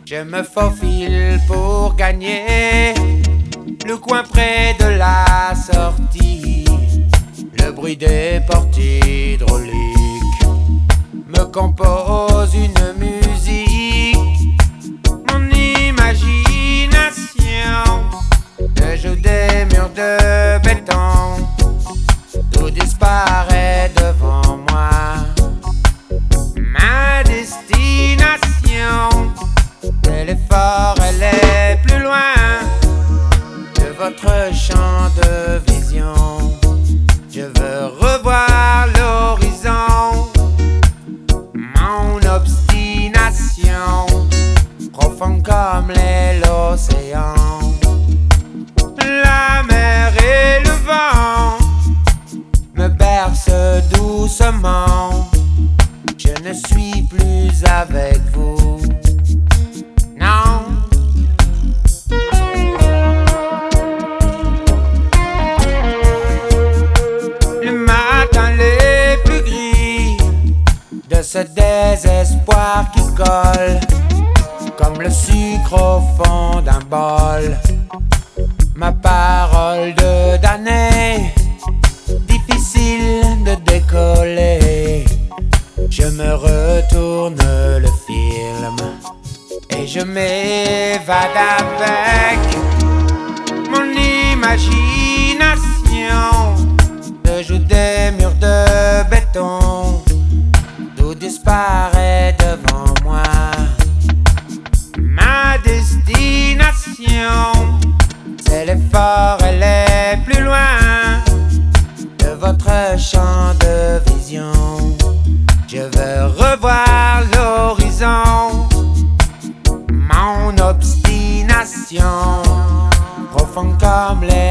Je me faufile pour gagner le coin près de la sortie. Le bruit des portes hydrauliques me compose une musique. Mon imagination me joue des murs de béton. Tout disparaît devant moi. Ma destination, elle est fort, elle est plus loin de votre champ de vision. Je veux revoir l'horizon. Mon obstination, profonde comme l'est l'océan. La mer et le vent me bercent doucement. Je ne suis plus avec vous. Non. Le matin les plus gris de ce désespoir qui colle comme le sucre au fond d'un bol. Ma parole de damné, difficile de décoller. Je me retourne le film et je m'évade avec mon imagination. Je joue des murs de béton. Tout disparaît devant moi. Ma destination, c'est l'effort, elle est plus loin de votre champ de vision. Je veux revoir l'horizon. Mon obstination, profonde comme les